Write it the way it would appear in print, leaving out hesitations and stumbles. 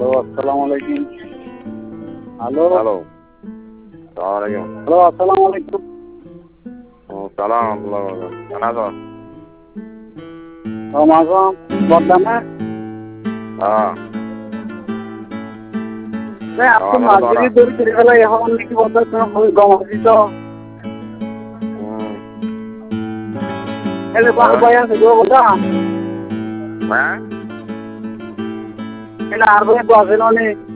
Hello, আসসালামু আলাইকুম। Hello, hello, সালাম আলাইকুম। হ্যালো, আসসালামু আলাইকুম। সালাম আল্লাহ কেন আছো? রমাজন বর্ধমানে হ্যাঁ, আপনি আমাদের মাঝিরি ধরে ছেড়ে ফেলা এখন নাকি বলতে গম দিত এলে ভাই আছে গো কথা হ্যাঁ, এলে আর ভাই তো আছে না